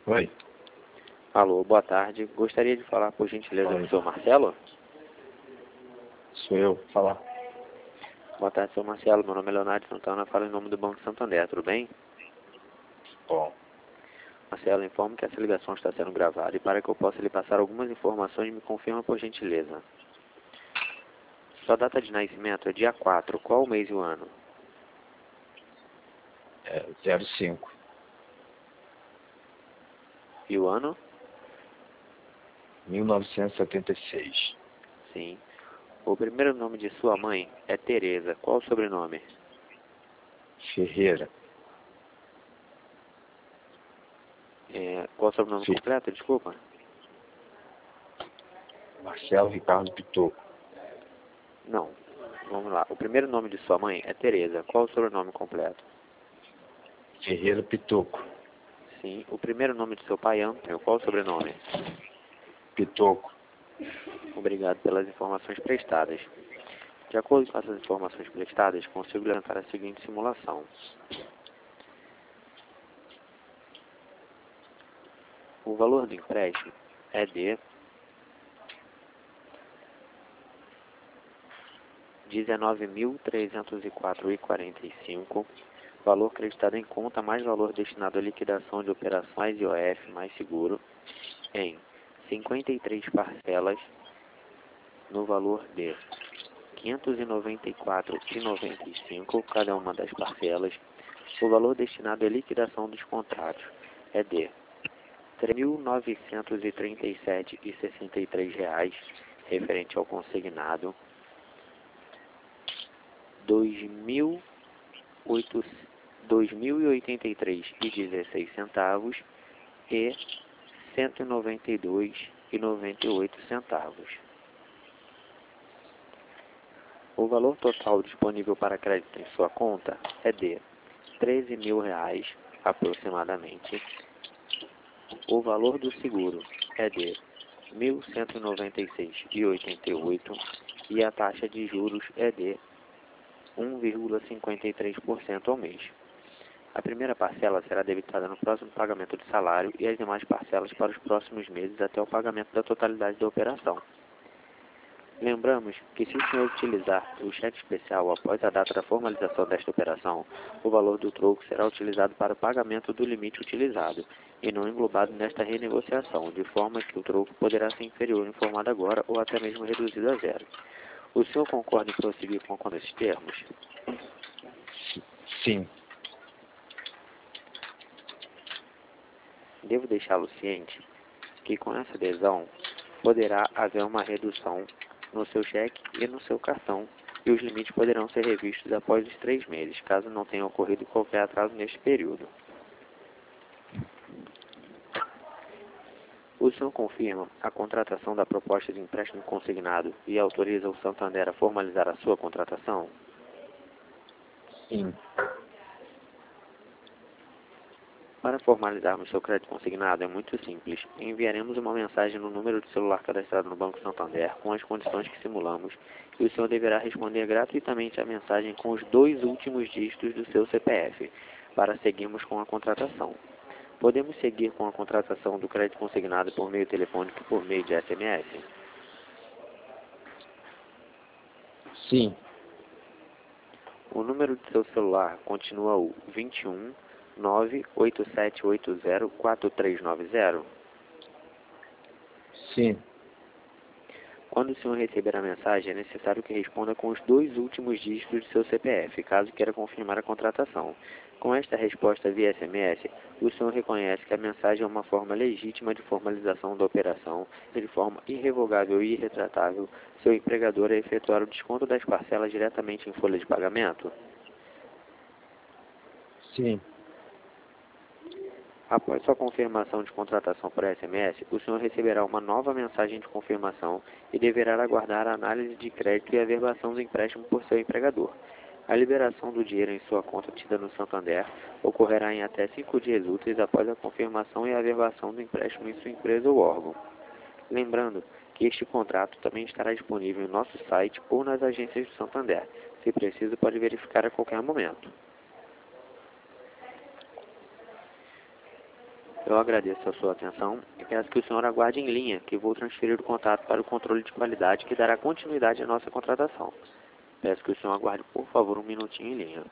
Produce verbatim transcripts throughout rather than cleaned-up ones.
Oi. Alô, boa tarde. Gostaria de falar, por gentileza, com o senhor Marcelo? Sou eu. Falar. Boa tarde, senhor Marcelo. Meu nome é Leonardo Santana. Falo em nome do Banco Santander. Tudo bem? Bom. Marcelo, informo que essa ligação está sendo gravada e para que eu possa lhe passar algumas informações, me confirma, por gentileza. Sua data de nascimento é dia quatro. Qual o mês e o ano? É zero cinco. E o ano? mil novecentos e setenta e seis. Sim. O primeiro nome de sua mãe é Tereza. Qual o sobrenome? Ferreira. É, qual o sobrenome Sim. completo? Desculpa. Marcelo Ricardo Pitoco. Não. Vamos lá. O primeiro nome de sua mãe é Tereza. Qual o sobrenome completo? Ferreira Pitoco. Sim. O primeiro nome de seu pai é Antônio. Qual o sobrenome? Pitoco. Obrigado pelas informações prestadas. De acordo com essas informações prestadas, consigo levantar a seguinte simulação. O valor do empréstimo é de dezenove mil trezentos e quatro reais e quarenta e cinco centavos, valor creditado em conta mais valor destinado à liquidação de operações I O F mais seguro, em cinquenta e três parcelas, no valor de quinhentos e noventa e quatro reais e noventa e cinco centavos cada uma das parcelas. O valor destinado à liquidação dos contratos é de três mil novecentos e trinta e sete reais e sessenta e três centavos, referente ao consignado, dois mil e oitenta e três reais e dezesseis centavos e cento e noventa e dois reais e noventa e oito centavos. O valor total disponível para crédito em sua conta é de treze mil reais aproximadamente. O valor do seguro é de mil cento e noventa e seis reais e oitenta e oito centavos e a taxa de juros é de um vírgula cinquenta e três por cento ao mês. A primeira parcela será debitada no próximo pagamento de salário e as demais parcelas para os próximos meses até o pagamento da totalidade da operação. Lembramos que, se o senhor utilizar o cheque especial após a data da formalização desta operação, o valor do troco será utilizado para o pagamento do limite utilizado e não englobado nesta renegociação, de forma que o troco poderá ser inferior informado agora ou até mesmo reduzido a zero. O senhor concorda em prosseguir com esses termos? Sim. Devo deixá-lo ciente que, com essa adesão, poderá haver uma redução no seu cheque e no seu cartão, e os limites poderão ser revistos após os três meses, caso não tenha ocorrido qualquer atraso neste período. O senhor confirma a contratação da proposta de empréstimo consignado e autoriza o Santander a formalizar a sua contratação? Sim. Para formalizarmos seu crédito consignado é muito simples. Enviaremos uma mensagem no número de celular cadastrado no Banco Santander com as condições que simulamos e o senhor deverá responder gratuitamente à mensagem com os dois últimos dígitos do seu C P F para seguirmos com a contratação. Podemos seguir com a contratação do crédito consignado por meio telefônico e por meio de S M S? Sim. O número de seu celular continua o vinte e um, nove oito sete oito zero, quatro três nove zero? Sim. Quando o senhor receber a mensagem, é necessário que responda com os dois últimos dígitos de seu C P F, caso queira confirmar a contratação. Com esta resposta via S M S, o senhor reconhece que a mensagem é uma forma legítima de formalização da operação e, de forma irrevogável e irretratável, seu empregador a efetuar o desconto das parcelas diretamente em folha de pagamento? Sim. Após sua confirmação de contratação por S M S, o senhor receberá uma nova mensagem de confirmação e deverá aguardar a análise de crédito e a averbação do empréstimo por seu empregador. A liberação do dinheiro em sua conta tida no Santander ocorrerá em até cinco dias úteis após a confirmação e a averbação do empréstimo em sua empresa ou órgão. Lembrando que este contrato também estará disponível em nosso site ou nas agências do Santander. Se preciso, pode verificar a qualquer momento. Eu agradeço a sua atenção e peço que o senhor aguarde em linha, que vou transferir o contato para o controle de qualidade que dará continuidade à nossa contratação. Peço que o senhor aguarde, por favor, um minutinho em linha.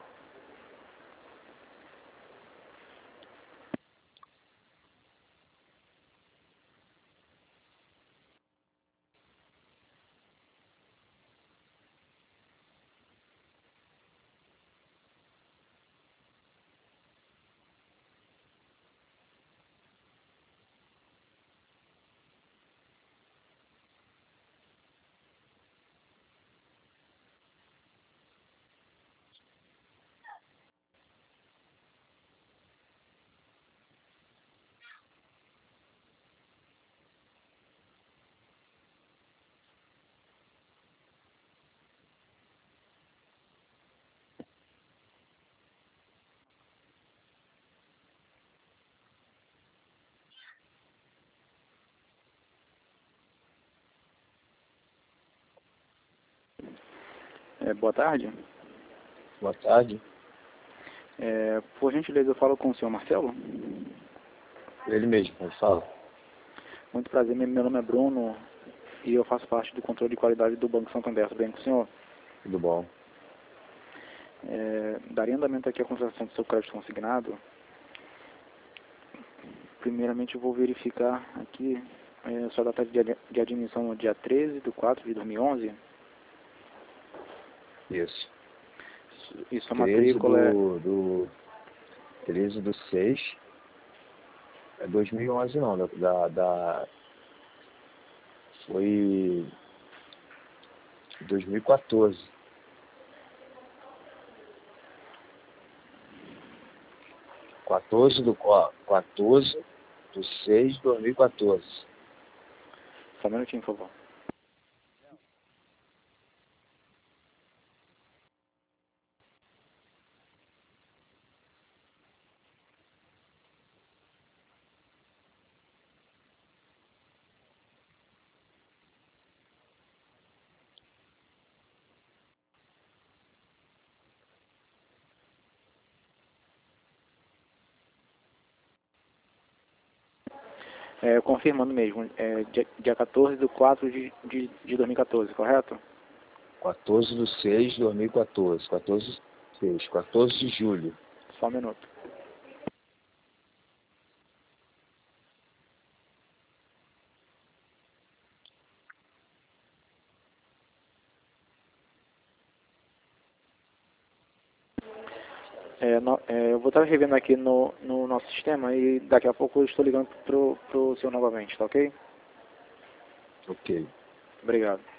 É, boa tarde. Boa tarde. É, por gentileza, eu falo com o senhor Marcelo. Ele mesmo, ele fala. Muito prazer, meu meu nome é Bruno e eu faço parte do controle de qualidade do Banco Santander. Tudo bem com o senhor? Tudo bom. É, daria andamento aqui a contratação do seu crédito consignado. Primeiramente, eu vou verificar aqui é, sua data de, de admissão no dia treze de quatro de dois mil e onze. Isso. E sua treze matrícula é... do, do treze do seis. É dois mil e onze não, da, da, da foi dois mil e quatorze. quatorze do ó, quatorze do seis de dois mil e quatorze. Só um minutinho, por favor. É, confirmando mesmo, é, dia, dia quatorze de quatro de, de, de dois mil e quatorze, correto? quatorze do seis de dois mil e quatorze. quatorze do seis. quatorze de julho. Só um minuto. É, no, é, eu vou estar revendo aqui no, no nosso sistema e daqui a pouco eu estou ligando pro, pro senhor novamente, tá ok? Ok. Obrigado.